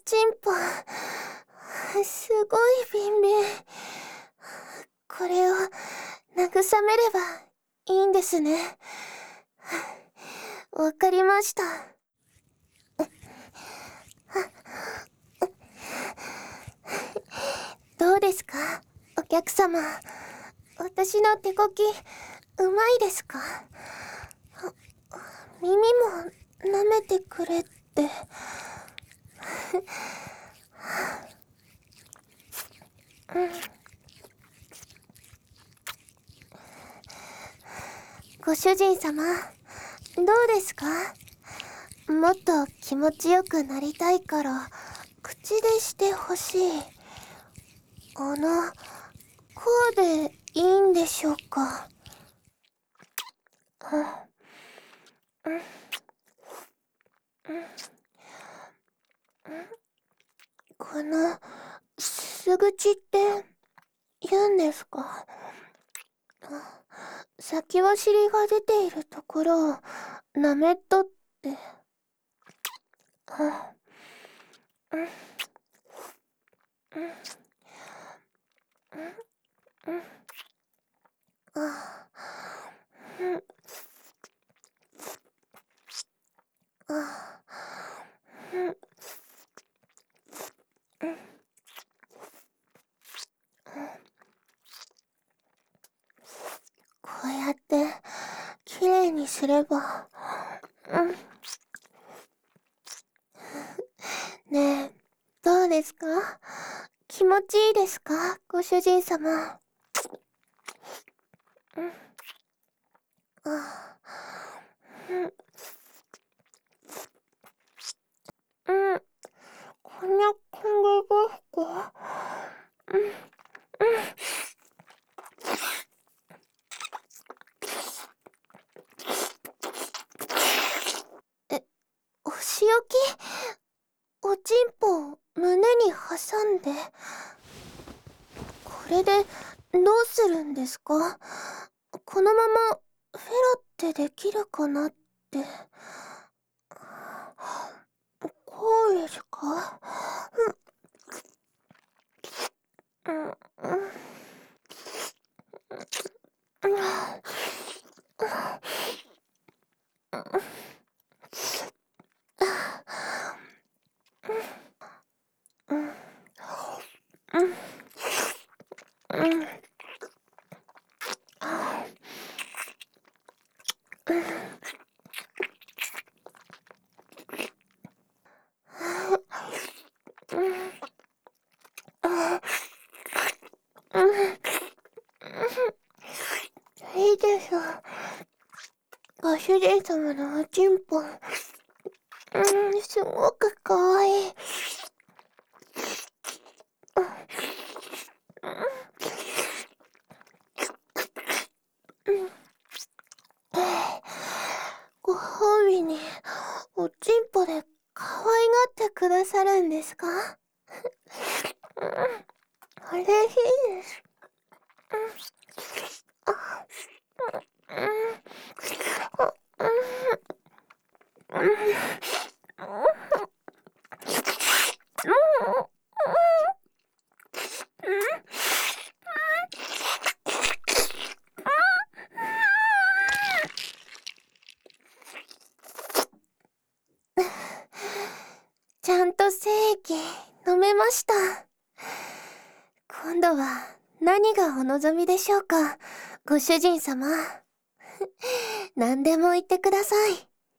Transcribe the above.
ちんぽ、すごいビンビン。これを慰めればいいんですね。わかりました。どうですか、お客様。私の手こき、うまいですか？耳も舐めてくれって。ご主人様、どうですか？もっと気持ちよくなりたいから、口でしてほしい。こうでいいんでしょうか？この、すぐちって言うんですか？先走りが出ているところをなめっとって。こうやってきれいにすれば。ねえ、どうですか？気持ちいいですか、ご主人様。こんな感じですか？お仕置き？おちんぽを胸に挟んで。これでどうするんですか？このままフェラってできるかなって。こうですか？いいです。ご主人様のおちんぽ、すごくかわいい。ご褒美におちんぽで可愛がってくださるんですか？嬉しいです。ちゃんと精液飲めました。今度は何がお望みでしょうか、ご主人様。何でも言ってください。